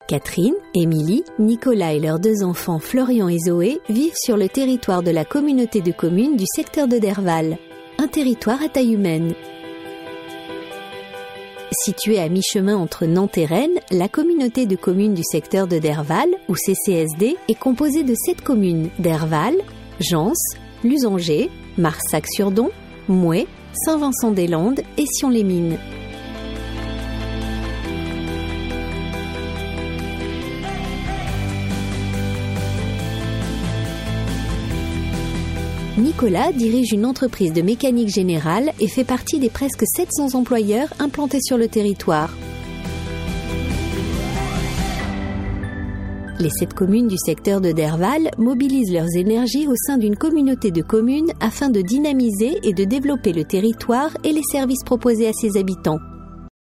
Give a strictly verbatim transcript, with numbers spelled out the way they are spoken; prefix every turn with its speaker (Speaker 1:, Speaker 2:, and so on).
Speaker 1: Catherine, Émilie, Nicolas et leurs deux enfants Florian et Zoé vivent sur le territoire de la communauté de communes du secteur de Derval, un territoire à taille humaine. Située à mi-chemin entre Nantes et Rennes, la communauté de communes du secteur de Derval, ou C C S D, est composée de sept communes: Derval, Gence, Lusanger, Marsac-sur-Don, Mouet, Saint-Vincent-des-Landes et Sion-les-Mines. Nicolas dirige une entreprise de mécanique générale et fait partie des presque sept cents employeurs implantés sur le territoire. Les sept communes du secteur de Derval mobilisent leurs énergies au sein d'une communauté de communes afin de dynamiser et de développer le territoire et les services proposés à ses habitants.